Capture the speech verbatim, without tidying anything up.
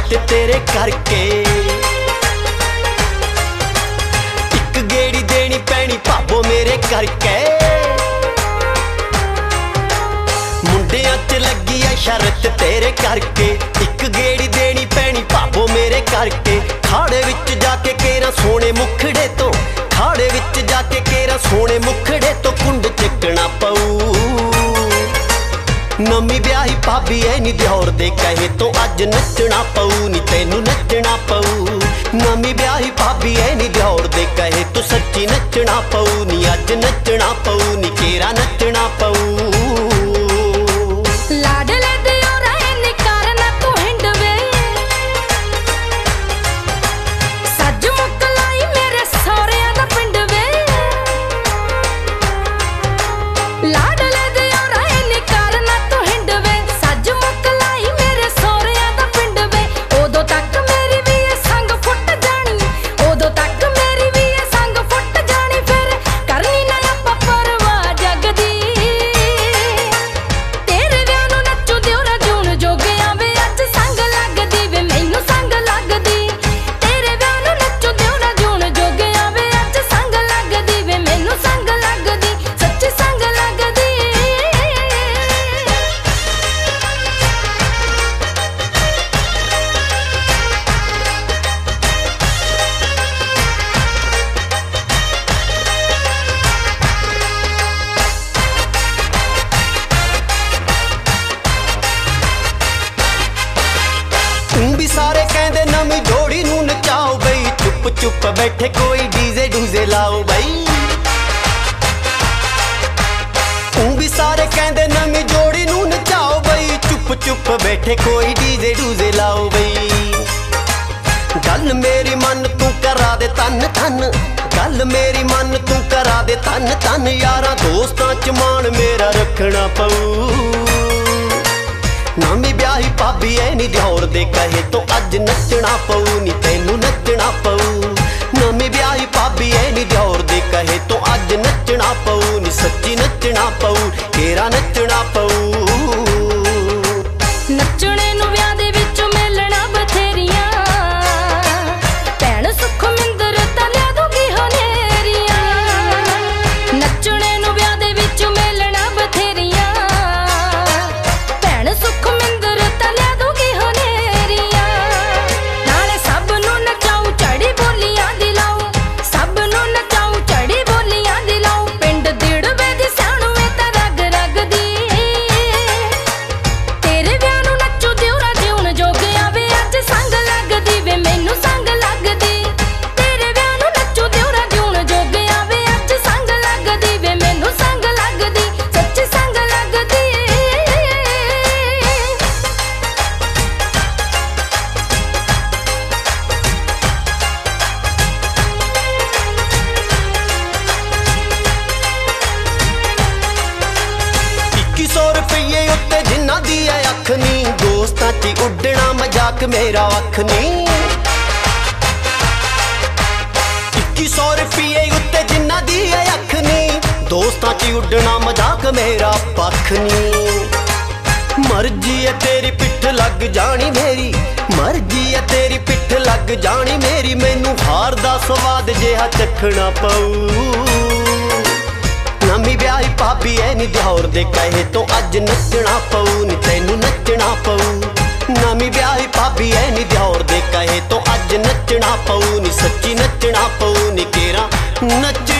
शर्त तेरे करके। एक गेड़ी देनी पैनी भावो मेरे करके। मुंडियां च लगी है शर्त तेरे करके। एक गेड़ी देनी पैनी भावो मेरे करके। खाड़े विच जाके केरा सोने मुखड़े तो, खाड़े विच जाके केरा सोने मुखड़े तो कुंड चकना पऊ। नमी ब्याही भाभी है नी दिहौर दे कहे तो अज नचना पऊ नी तैनू नचना पऊ। नमी ब्याही भाभी है नी दिहौर दे कहे तो सच्ची नचना पऊ नी अज नचना पऊ नी केरा नचना पऊ। भी सारे कहंदे नवी जोड़ी नू नचाओ बई। चुप चुप बैठे कोई डीजे डूजे लाओ बई। भी सारे कहंदे नवी जोड़ी नू नचाओ बई। चुप चुप बैठे कोई डीजे डूजे लाओ बई। गल मेरी मन तू करा दे तन तन। गल मेरी मन तू करा दे तन तन। यारां दोस्तां च मान मेरा रखना पऊ। नमी ब्याही भाभी है नी दिहौर दे कहे तो अज नचना पऊ नी तैनू नचना पऊ। नमी ब्याही भाभी है नी दिहौर दे कहे तो अज नचना पऊ नी सच्ची नचना पऊ केरा नचना पऊ। नचने नू व्याह दे विच मिलना बथेरियां। भैण सुख मिंदर तां लिया दूगी हनेरियां। नचने नू व्याह दे विच मिलना बथेरियां। भैण सुख मिंदर तां लिया दूगी हनेरियां। नाले सब नू नचाऊं चढ़ी बोलियां दी लाऊं। सब नू नचाऊं चढ़ी बोलियां दी लाऊं। पिंड दिड़वे दी साणू वे तां रग रग दी। तेरे व्याह नू नचू दिउरा जिउण जोगिया वे अज संग लगदी वे मैनू संग लगदी। तेरे व्याह नू नचू दिउरा जिउण जोगिया वे अज संग लगदी वे मैनू संग लगदी सच्ची संग लगदी। इक्की सौ रुपये उत्ते जिन्ना दी है अख नी। दोस्तां च उड्डना मजाक मेरा अख नी। इक्की सौ रुपये उत्ते जिन्ना दी है अख नी। दोस्तां च उड्डना मजाक मेरा पख नी। मर्जी है तेरी पिठ लग जानी मेरी। मर्जी है तेरी पिठ लग जानी मेरी। मैनू हार दा स्वाद जिहा चखना पऊ। नमी ब्याही भाभी है नी दिहौर दे कहे तो अज नचना पऊ नी तैनू नचना पऊ। नमी ब्याही भाभी है नी दिहौर दे कहे तो अज नचना पऊ नी सच्ची नचना पऊ नी केरा नच